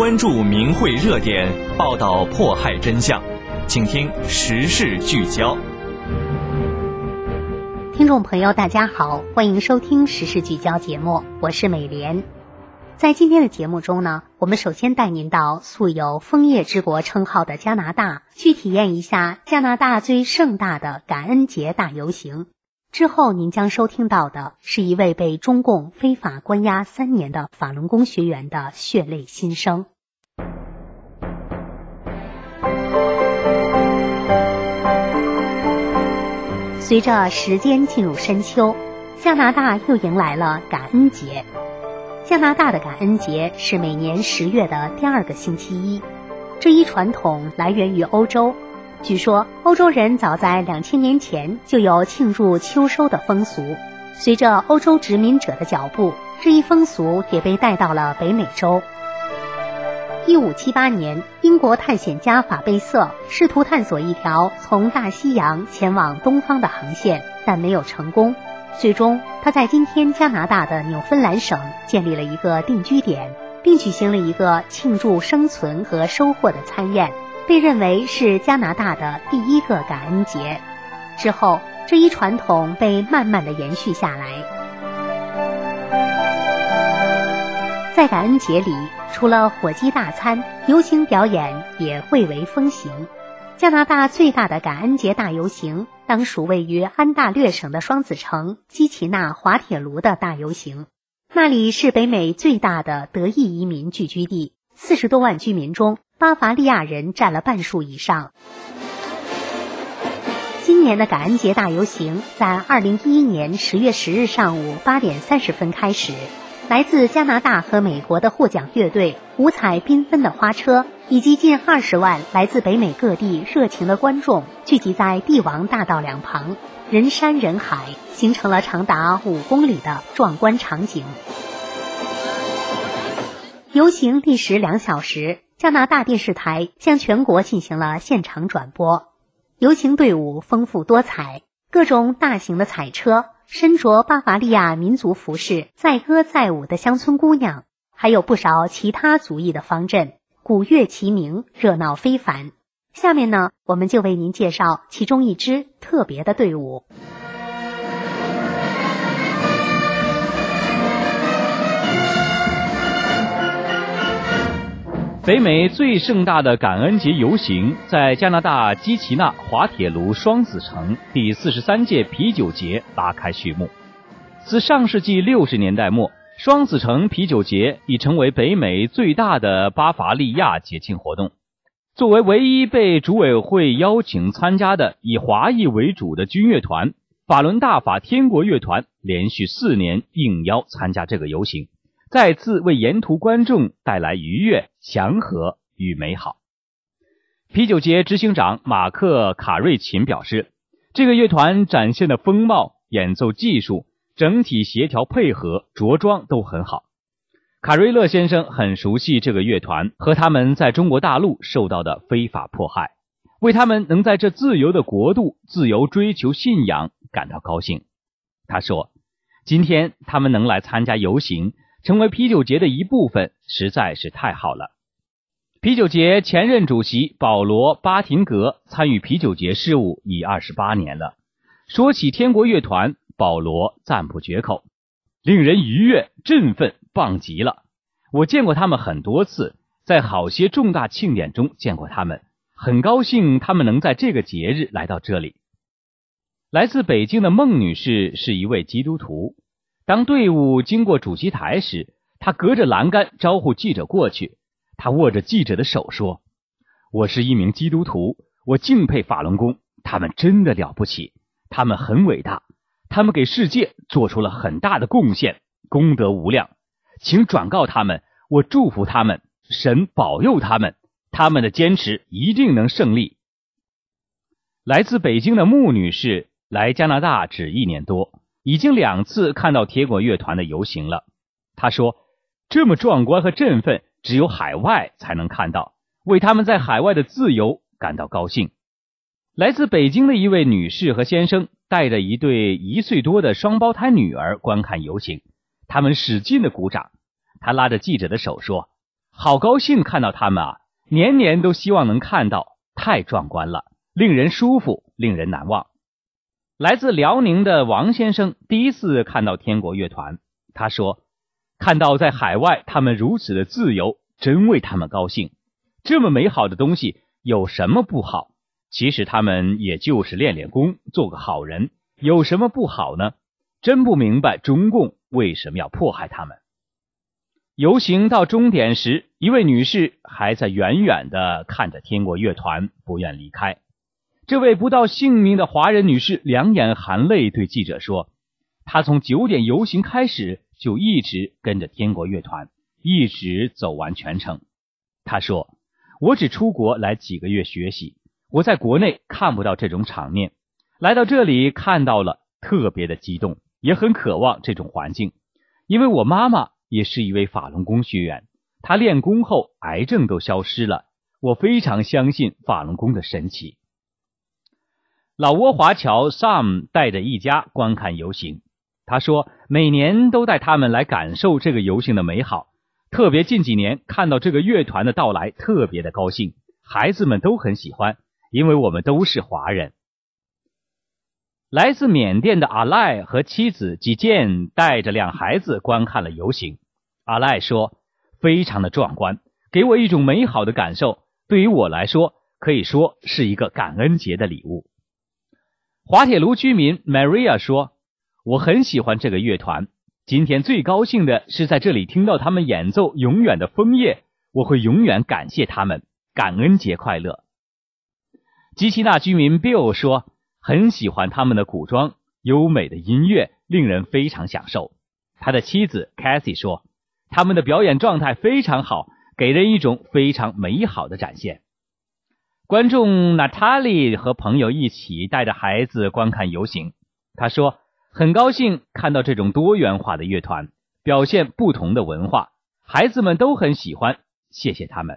关注民慧热点，报道迫害真相，请听时事聚焦。 听众朋友大家好，欢迎收听时事聚焦节目，我是美莲。在今天的节目中呢，我们首先带您到素有枫叶之国称号的加拿大，去体验一下加拿大最盛大的感恩节大游行。之后您将收听到的是一位被中共非法关押3年的法轮功学员的血泪心声。随着时间进入深秋，加拿大又迎来了感恩节。加拿大的感恩节是每年10月的第2个星期一，这一传统来源于欧洲。据说欧洲人早在2000年前就有庆祝秋收的风俗，随着欧洲殖民者的脚步，这一风俗也被带到了北美洲。1578年，英国探险家法贝瑟试图探索一条从大西洋前往东方的航线，但没有成功。最终，他在今天加拿大的纽芬兰省建立了一个定居点，并举行了一个庆祝生存和收获的餐宴，被认为是加拿大的第1个感恩节。之后，这一传统被慢慢地延续下来。在感恩节里，除了火鸡大餐，游行表演也蔚为风行。加拿大最大的感恩节大游行当属位于安大略省的双子城基奇纳滑铁卢的大游行，那里是北美最大的德裔移民聚居地，40多万居民中，巴伐利亚人占了半数以上。今年的感恩节大游行在2011年10月10日上午8点30分开始，来自加拿大和美国的获奖乐队、五彩缤纷的花车以及近20万来自北美各地热情的观众聚集在帝王大道两旁，人山人海，形成了长达5公里的壮观场景。游行历时2小时，加拿大电视台向全国进行了现场转播。游行队伍丰富多彩，各种大型的彩车，身着巴伐利亚民族服饰载歌载舞的乡村姑娘，还有不少其他族裔的方阵，鼓乐齐鸣，热闹非凡。下面呢，我们就为您介绍其中一支特别的队伍。 北美最盛大的感恩节游行在加拿大基奇纳滑铁卢双子城第43届啤酒节拉开序幕。自上世纪60年代末，双子城啤酒节已成为北美最大的巴伐利亚节庆活动。作为唯一被主委会邀请参加的以华裔为主的军乐团，法轮大法天国乐团连续4年应邀参加这个游行，再次为沿途观众带来愉悦、祥和与美好。啤酒节执行长马克·卡瑞琴表示，这个乐团展现的风貌、演奏技术、整体协调配合、着装都很好。卡瑞勒先生很熟悉这个乐团和他们在中国大陆受到的非法迫害，为他们能在这自由的国度自由追求信仰感到高兴。他说，今天他们能来参加游行，成为啤酒节的一部分，实在是太好了。啤酒节前任主席保罗·巴廷格参与啤酒节事务已28年了。说起天国乐团，保罗赞不绝口，令人愉悦、振奋，棒极了。我见过他们很多次，在好些重大庆典中见过他们，很高兴他们能在这个节日来到这里。来自北京的孟女士是一位基督徒，当队伍经过主席台时，她隔着栏杆招呼记者过去。她握着记者的手说，我是一名基督徒，我敬佩法轮功，他们真的了不起，他们很伟大，他们给世界做出了很大的贡献，功德无量，请转告他们，我祝福他们，神保佑他们，他们的坚持一定能胜利。来自北京的穆女士来加拿大只1年多，已经2次看到铁果乐团的游行了。她说，这么壮观和振奋只有海外才能看到，为他们在海外的自由感到高兴。来自北京的一位女士和先生带着一对1岁多的双胞胎女儿观看游行，他们使劲地鼓掌。他拉着记者的手说， 好高兴看到他们啊，年年都希望能看到，太壮观了，令人舒服，令人难忘。来自辽宁的王先生第一次看到天国乐团，他说，看到在海外他们如此的自由，真为他们高兴。这么美好的东西有什么不好？其实他们也就是练练功，做个好人，有什么不好呢？真不明白中共为什么要迫害他们。游行到终点时，一位女士还在远远地看着天国乐团，不愿离开。这位不到性命的华人女士两眼含泪对记者说，她从9点游行开始就一直跟着天国乐团，一直走完全程。她说，我只出国来几个月学习，我在国内看不到这种场面，来到这里看到了，特别的激动，也很渴望这种环境。因为我妈妈也是一位法轮功学员，她练功后癌症都消失了，我非常相信法轮功的神奇。老挝华侨 Sam 带着一家观看游行，他说每年都带他们来感受这个游行的美好，特别近几年看到这个乐团的到来特别的高兴，孩子们都很喜欢，因为我们都是华人。来自缅甸的阿赖和妻子吉健带着2孩子观看了游行。阿赖说，非常的壮观，给我一种美好的感受，对于我来说可以说是一个感恩节的礼物。滑铁卢居民 Maria 说，我很喜欢这个乐团，今天最高兴的是在这里听到他们演奏永远的枫叶，我会永远感谢他们，感恩节快乐。基奇纳居民 Bill 说，很喜欢他们的古装，优美的音乐令人非常享受。他的妻子 Cassie 说，他们的表演状态非常好，给人一种非常美好的展现。观众 Natalie 和朋友一起带着孩子观看游行，他说，很高兴看到这种多元化的乐团，表现不同的文化，孩子们都很喜欢，谢谢他们。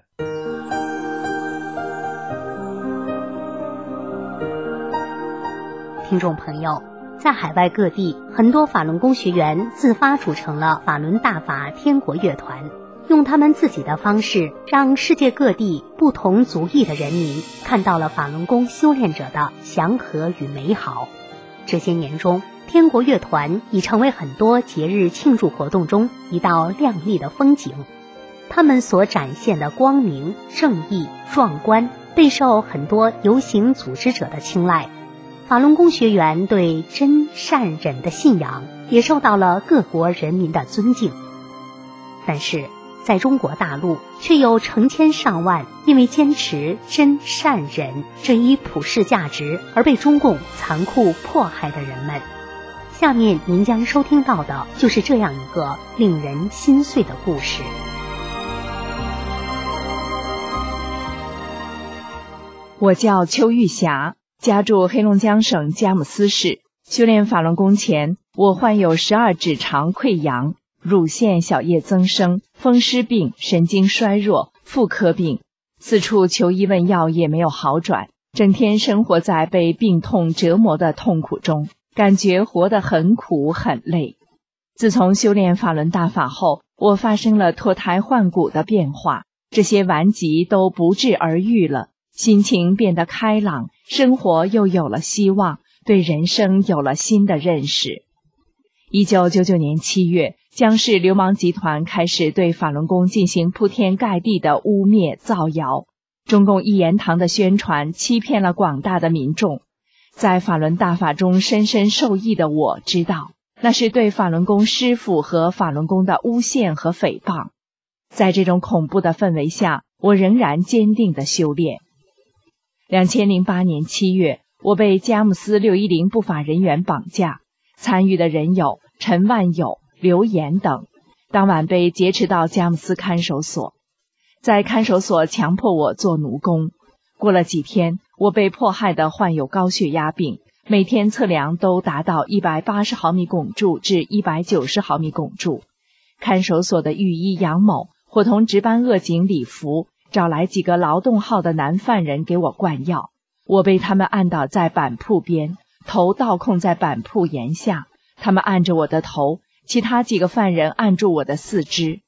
听众朋友，在海外各地，很多法轮功学员自发组成了法轮大法天国乐团，用他们自己的方式，让世界各地不同族裔的人民看到了法轮功修炼者的祥和与美好。这些年中，天国乐团已成为很多节日庆祝活动中一道亮丽的风景。他们所展现的光明、正义、壮观，备受很多游行组织者的青睐。法轮功学员对真善忍的信仰也受到了各国人民的尊敬。但是在中国大陆，却有成千上万因为坚持真善忍这一普世价值而被中共残酷迫害的人们。下面您将收听到的就是这样一个令人心碎的故事。 我叫邱玉霞，家住黑龙江省佳木斯市。修炼法轮功前，我患有12指肠溃疡、乳腺小叶增生、风湿病、神经衰弱、妇科病，四处求医问药也没有好转，整天生活在被病痛折磨的痛苦中，感觉活得很苦很累。自从修炼法轮大法后，我发生了脱胎换骨的变化，这些顽疾都不治而愈了，心情变得开朗，生活又有了希望，对人生有了新的认识。1999年7月，江氏流氓集团开始对法轮功进行铺天盖地的污蔑造谣，中共一言堂的宣传欺骗了广大的民众。在法轮大法中深深受益的我知道，那是对法轮功师父和法轮功的诬陷和诽谤。在这种恐怖的氛围下，我仍然坚定地修炼。2008年7月，我被佳木斯610不法人员绑架，参与的人有陈万友、刘岩等，当晚被劫持到佳木斯看守所，在看守所强迫我做奴工。过了几天，我被迫害的患有高血压病，每天测量都达到180毫米汞柱至190毫米汞柱。看守所的狱医杨某伙同值班恶警李福找来几个劳动号的男犯人给我灌药，我被他们按倒在板铺边，头倒空在板铺沿下，他们按着我的头，其他几个犯人按住我的四肢。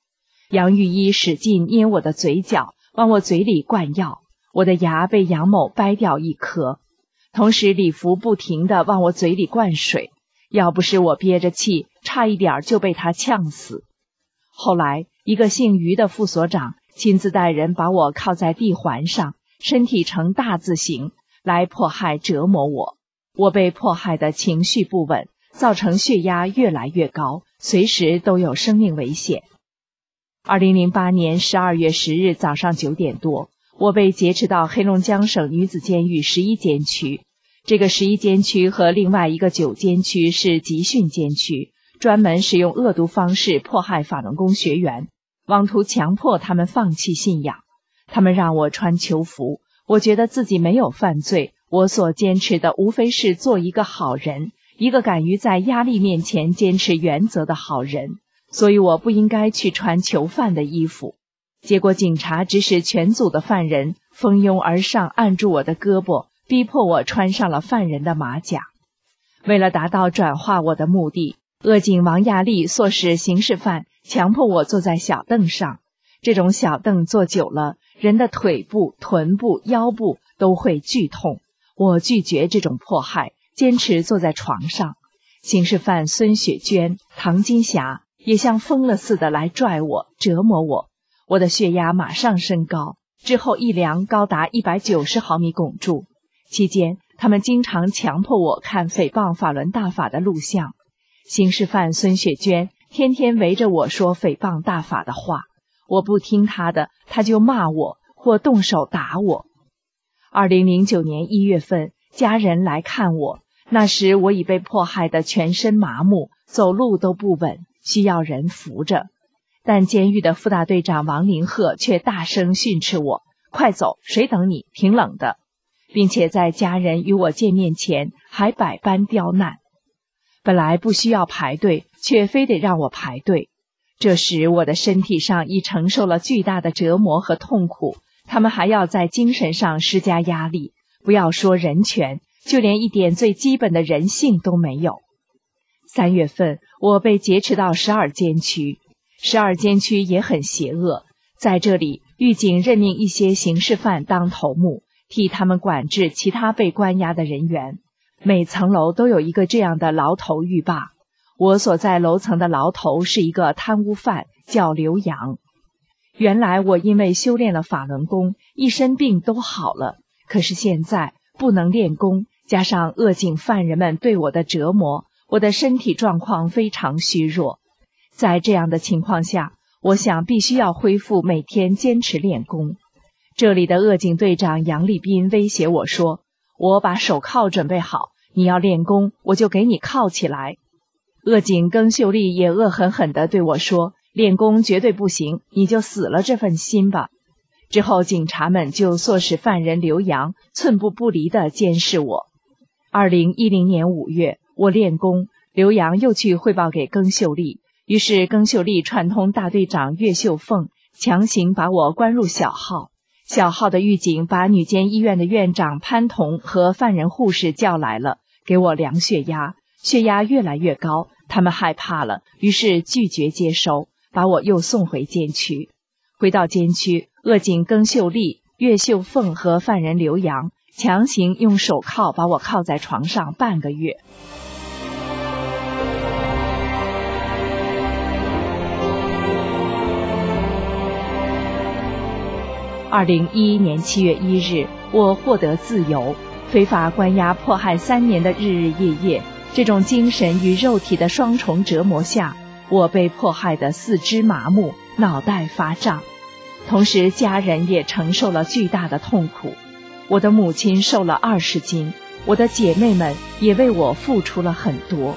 杨玉一使劲捏我的嘴角，往我嘴里灌药，我的牙被杨某掰掉一颗。同时李福不停地往我嘴里灌水，要不是我憋着气，差一点就被他呛死。后来一个姓于的副所长亲自带人把我靠在地环上，身体呈大字形来迫害折磨我。我被迫害的情绪不稳，造成血压越来越高，随时都有生命危险。2008年12月10日早上9点多，我被劫持到黑龙江省女子监狱11监区。这个11监区和另外一个9监区是集训监区，专门使用恶毒方式迫害法轮功学员，妄图强迫他们放弃信仰。他们让我穿囚服，我觉得自己没有犯罪，我所坚持的无非是做一个好人，一个敢于在压力面前坚持原则的好人，所以我不应该去穿囚犯的衣服。结果警察指使全组的犯人蜂拥而上，按住我的胳膊，逼迫我穿上了犯人的马甲。为了达到转化我的目的，恶警王亚丽唆使刑事犯强迫我坐在小凳上。这种小凳坐久了，人的腿部、臀部、腰部都会剧痛。我拒绝这种迫害，坚持坐在床上。刑事犯孙雪娟、唐金霞也像疯了似的来拽我、折磨我。我的血压马上升高，之后一量高达190毫米汞柱。期间他们经常强迫我看诽谤法轮大法的录像。刑事犯孙雪娟天天围着我说诽谤大法的话，我不听他的，他就骂我或动手打我。2009年1月份，家人来看我，那时我已被迫害得全身麻木，走路都不稳，需要人扶着。但监狱的副大队长王林鹤却大声训斥我，快走，谁等你，挺冷的，并且在家人与我见面前还百般刁难。本来不需要排队，却非得让我排队。这时我的身体上已承受了巨大的折磨和痛苦，他们还要在精神上施加压力，不要说人权，就连一点最基本的人性都没有。3月份，我被劫持到12监区。12监区也很邪恶，在这里，狱警任命一些刑事犯当头目，替他们管制其他被关押的人员。每层楼都有一个这样的牢头狱霸。我所在楼层的牢头是一个贪污犯，叫刘洋。原来我因为修炼了法轮功，一身病都好了，可是现在不能练功，加上恶警犯人们对我的折磨，我的身体状况非常虚弱。在这样的情况下，我想必须要恢复每天坚持练功。这里的恶警队长杨立斌威胁我说，我把手铐准备好，你要练功，我就给你铐起来。恶警耿秀丽也恶狠狠地对我说，练功绝对不行，你就死了这份心吧。之后警察们就唆使犯人刘洋寸步不离地监视我。2010年5月，我练功，刘洋又去汇报给耿秀丽，于是耿秀丽串通大队长岳秀凤，强行把我关入小号。小号的狱警把女监医院的院长潘彤和犯人护士叫来了，给我量血压，血压越来越高，他们害怕了，于是拒绝接收，把我又送回监区。回到监区，恶警耿秀丽、岳秀凤和犯人刘洋强行用手铐把我铐在床上半个月。2011年7月1日，我获得自由。非法关押迫害3年的日日夜夜，这种精神与肉体的双重折磨下，我被迫害的四肢麻木，脑袋发胀。同时家人也承受了巨大的痛苦。我的母亲瘦了20斤，我的姐妹们也为我付出了很多。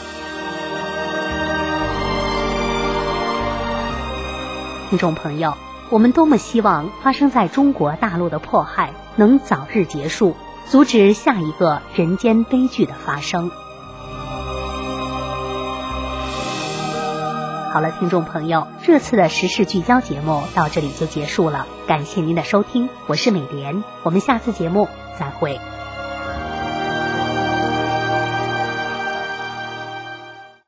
听众朋友，我们多么希望发生在中国大陆的迫害能早日结束，阻止下一个人间悲剧的发生。好了，听众朋友，这次的时事聚焦节目到这里就结束了，感谢您的收听，我是美莲，我们下次节目再会。